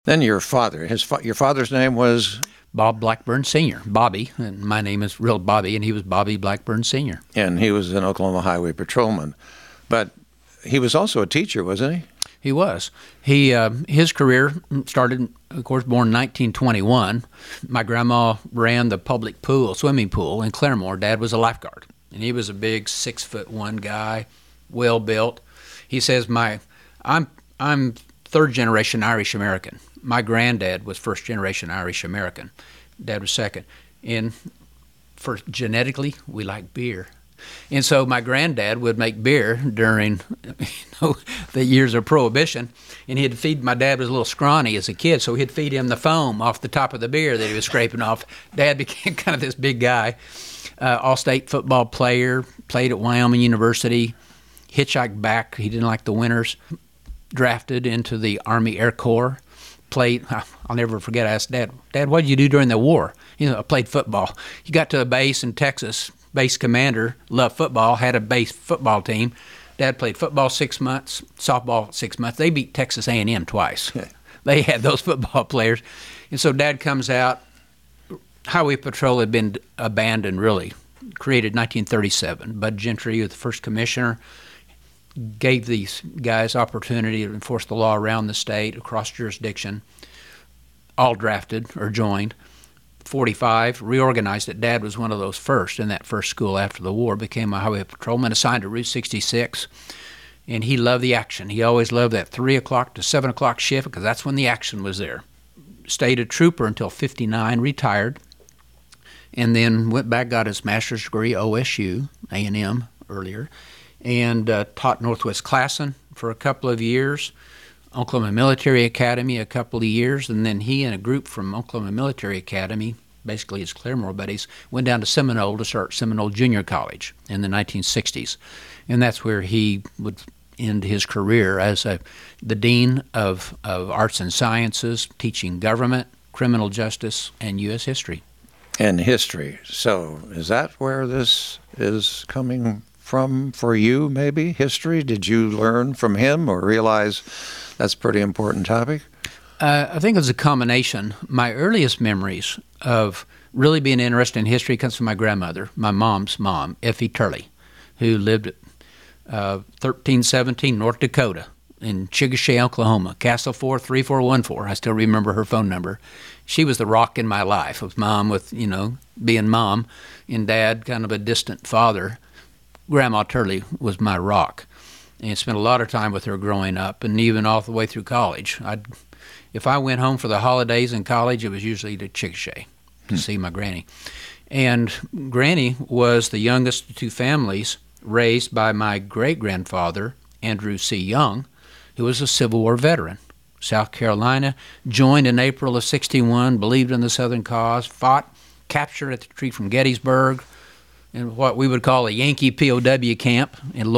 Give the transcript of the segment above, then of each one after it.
Then your father, your father's name was? Bob Blackburn Sr., Bobby, and my name is real Bobby, and he was Bobby Blackburn Sr. And he was an Oklahoma Highway Patrolman. But he was also a teacher, wasn't he? He was. His career started, of course, born in 1921. My grandma ran the public swimming pool in Claremore. Dad was a lifeguard, and he was a big 6'1" guy, well built. He says, I'm third generation Irish American. My granddad was first generation Irish American. Dad was second. And genetically, we like beer. And so my granddad would make beer during the years of Prohibition, and he'd feed, my dad was a little scrawny as a kid, so he'd feed him the foam off the top of the beer that he was scraping off. Dad became kind of this big guy, all-state football player, played at Wyoming University, hitchhiked back, he didn't like the winters, drafted into the Army Air Corps, played, I'll never forget, I asked Dad, what did you do during the war? I played football. He got to a base in Texas, base commander, loved football, had a base football team. Dad played football 6 months, softball 6 months. They beat Texas A&M twice. They had those football players. And so Dad comes out. Highway Patrol had been abandoned, really, created in 1937. Bud Gentry was the first commissioner, gave these guys opportunity to enforce the law around the state, across jurisdiction, all drafted or joined. 45, reorganized it. Dad was one of those first in that first school after the war, became a highway patrolman, assigned to Route 66, and he loved the action. He always loved that 3 o'clock to 7 o'clock shift because that's when the action was there. Stayed a trooper until 59, retired, and then went back, got his master's degree, OSU, A&M earlier, and taught Northwest Classen for a couple of years, Oklahoma Military Academy a couple of years, and then he and a group from Oklahoma Military Academy, basically his Claremore buddies, went down to Seminole to start Seminole Junior College in the 1960s. And that's where he would end his career as the Dean of Arts and Sciences, teaching government, criminal justice, and U.S. history. And history. So is that where this is coming from for you, maybe? History? Did you learn from him or realize that's a pretty important topic? I think it's a combination. My earliest memories of really being interested in history comes from my grandmother, my mom's mom, Effie Turley, who lived at 1317 North Dakota in Chickasha, Oklahoma, Castle 43414. I still remember her phone number. She was the rock in my life, with mom with, being mom, and dad kind of a distant father. Grandma Turley was my rock, and spent a lot of time with her growing up, and even all the way through college. If I went home for the holidays in college, it was usually to Chickasha to see my granny. And Granny was the youngest of two families raised by my great-grandfather, Andrew C. Young, who was a Civil War veteran. South Carolina, joined in April of '61, believed in the Southern cause, fought, captured at the retreat from Gettysburg, in what we would call a Yankee POW camp in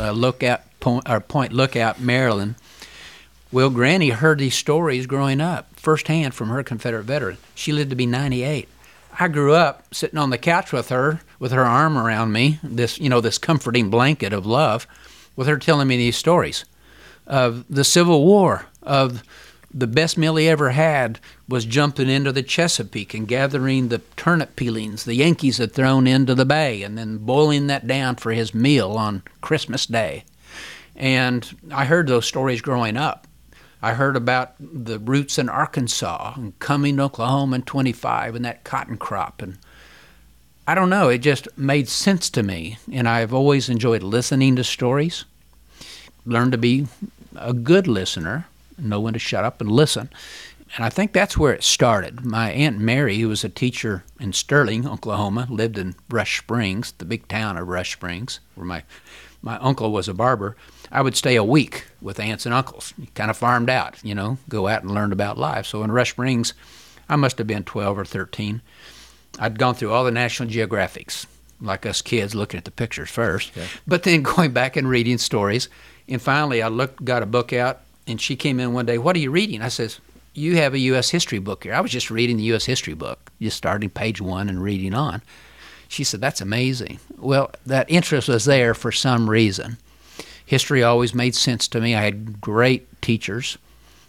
Point Lookout, Maryland. Well, Granny heard these stories growing up firsthand from her Confederate veteran. She lived to be 98. I grew up sitting on the couch with her arm around me, this comforting blanket of love, with her telling me these stories of the Civil War, of the best meal he ever had was jumping into the Chesapeake and gathering the turnip peelings the Yankees had thrown into the bay and then boiling that down for his meal on Christmas Day. And I heard those stories growing up. I heard about the roots in Arkansas and coming to Oklahoma in 25 and that cotton crop. And I don't know, it just made sense to me. And I've always enjoyed listening to stories, learned to be a good listener, know when to shut up and listen. And I think that's where it started. My Aunt Mary, who was a teacher in Sterling, Oklahoma, lived in Rush Springs, the big town of Rush Springs, where my uncle was a barber. I would stay a week with aunts and uncles. Kind of farmed out, go out and learned about life. So in Rush Springs, I must have been 12 or 13. I'd gone through all the National Geographics, like us kids looking at the pictures first, okay, but then going back and reading stories. And finally, got a book out, and she came in one day, "What are you reading?" I says, "You have a U.S. history book here." I was just reading the U.S. history book, just starting page 1 and reading on. She said, "That's amazing." Well, that interest was there for some reason. History always made sense to me. I had great teachers.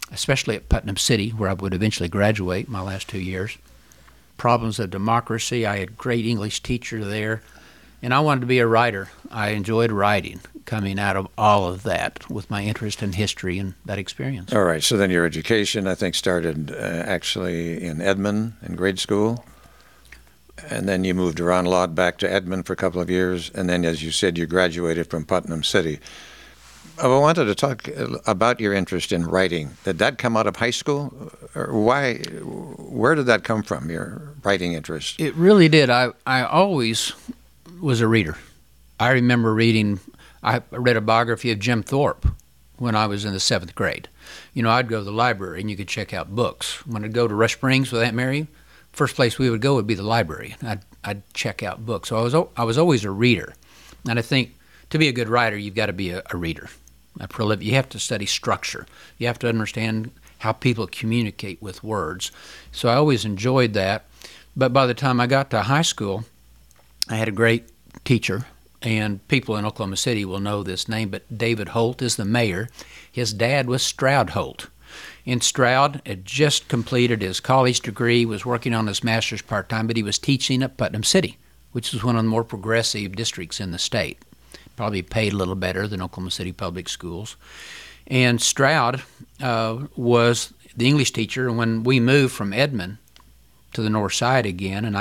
especially at Putnam City, where I would eventually graduate my last 2 years. Problems of democracy. I had a great English teacher there, and I wanted to be a writer. I enjoyed writing, coming out of all of that with my interest in history and that experience. All right. So then your education, I think, started actually in Edmond in grade school. And then you moved around a lot, back to Edmond for a couple of years. And then, as you said, you graduated from Putnam City. I wanted to talk about your interest in writing. Did that come out of high school? Or why? Where did that come from, your writing interest? It really did. I always was a reader. I remember I read a biography of Jim Thorpe when I was in the 7th grade. You know, I'd go to the library and you could check out books. When I'd go to Rush Springs with Aunt Mary, first place we would go would be the library. I'd check out books. So I was always a reader. And I think to be a good writer, you've got to be a reader. You have to study structure. You have to understand how people communicate with words. So I always enjoyed that. But by the time I got to high school, I had a great teacher, and people in Oklahoma City will know this name, but David Holt is the mayor. His dad was Stroud Holt. And Stroud had just completed his college degree, was working on his master's part-time, but he was teaching at Putnam City, which is one of the more progressive districts in the state. Probably paid a little better than Oklahoma City public schools. And Stroud was the English teacher. And when we moved from Edmond to the north side again, and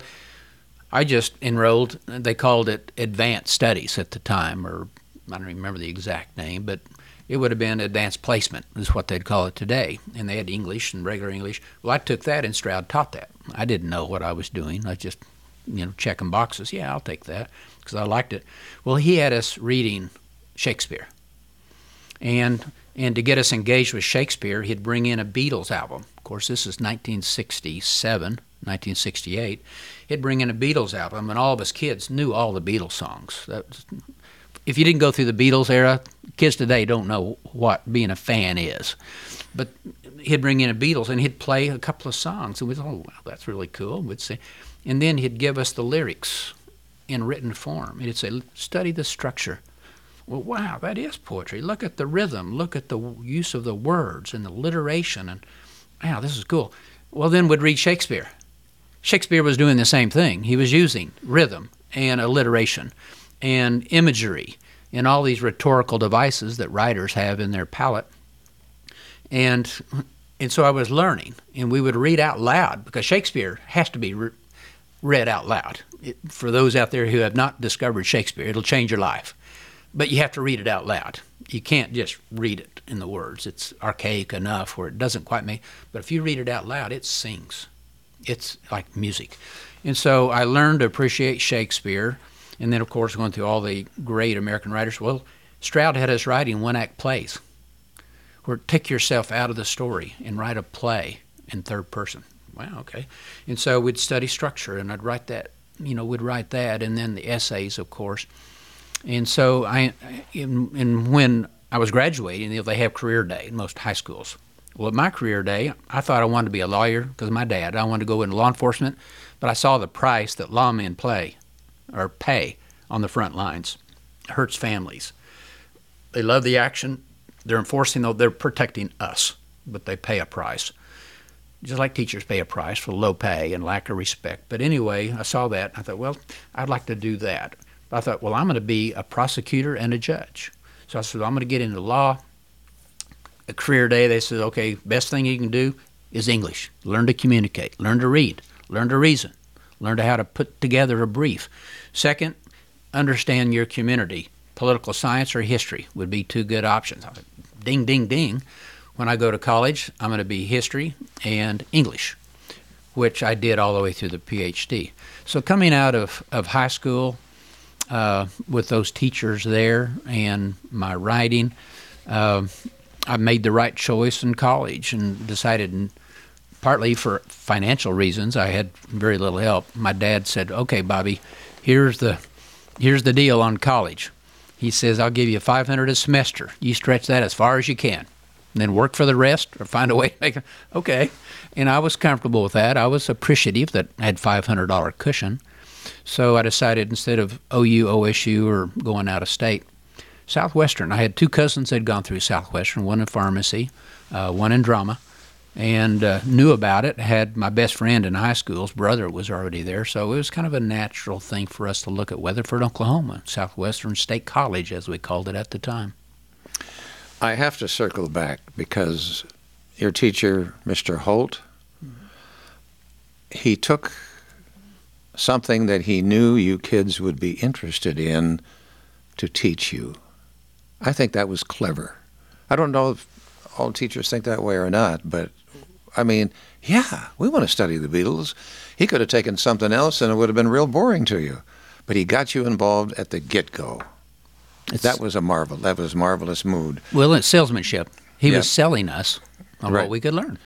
I just enrolled, they called it advanced studies at the time, or I don't even remember the exact name, but it would have been advanced placement is what they'd call it today. And they had English and regular English. Well, I took that, and Stroud taught that. I didn't know what I was doing. I just, checking boxes. Yeah, I'll take that because I liked it. Well, he had us reading Shakespeare. And to get us engaged with Shakespeare, he'd bring in a Beatles album. Of course, this is 1967, 1968. He'd bring in a Beatles album, and all of us kids knew all the Beatles songs. If you didn't go through the Beatles era, kids today don't know what being a fan is. But he'd bring in a Beatles, and he'd play a couple of songs, and we'd oh, wow, that's really cool. We'd say, and then he'd give us the lyrics in written form. He'd say, study the structure. Well, wow, that is poetry. Look at the rhythm. Look at the use of the words and the alliteration. And, wow, this is cool. Well, then we'd read Shakespeare. Shakespeare was doing the same thing. He was using rhythm and alliteration and imagery and all these rhetorical devices that writers have in their palette. And so I was learning, and we would read out loud because Shakespeare has to be read out loud. For those out there who have not discovered Shakespeare, it'll change your life. But you have to read it out loud. You can't just read it in the words. It's archaic enough where it doesn't quite make, but if you read it out loud, it sings. It's like music. And so I learned to appreciate Shakespeare, and then, of course, going through all the great American writers. Well, Stroud had us writing one-act plays, where take yourself out of the story and write a play in third person. Wow, okay. And so we'd study structure, and I'd write that, we'd write that, and then the essays, of course. And so when I was graduating, they have career day in most high schools. Well, at my career day, I thought I wanted to be a lawyer because of my dad. I wanted to go into law enforcement, but I saw the price that lawmen pay on the front lines. It hurts families. They love the action. They're they're protecting us, but they pay a price. Just like teachers pay a price for low pay and lack of respect. But anyway, I saw that. I thought, well, I'd like to do that. I thought, well, I'm going to be a prosecutor and a judge. So I said, I'm going to get into law. A career day, they said, okay, best thing you can do is English. Learn to communicate, learn to read, learn to reason, learn how to put together a brief. Second, understand your community. Political science or history would be two good options. I thought, ding, ding, ding. When I go to college, I'm going to be history and English, which I did all the way through the PhD. So coming out of high school, with those teachers there and my writing, I made the right choice in college and decided, partly for financial reasons, I had very little help. My dad said, okay, Bobby, here's the deal on college. He says, I'll give you $500 a semester. You stretch that as far as you can, and then work for the rest or find a way to make it. Okay. And I was comfortable with that. I was appreciative that I had $500 cushion. So I decided instead of OU, OSU, or going out of state, Southwestern. I had two cousins that had gone through Southwestern, one in pharmacy, one in drama, and knew about it. Had my best friend in high school's brother was already there, so it was kind of a natural thing for us to look at Weatherford, Oklahoma, Southwestern State College, as we called it at the time. I have to circle back because your teacher, Mr. Holt, he took something that he knew you kids would be interested in to teach you. I think that was clever. I don't know if all teachers think that way or not, but I mean, yeah, we want to study the Beatles. He could have taken something else and it would have been real boring to you. But he got you involved at the get-go. That was a marvel. That was a marvelous mood. Well, it's salesmanship. He Yeah. was selling us on Right. what we could learn.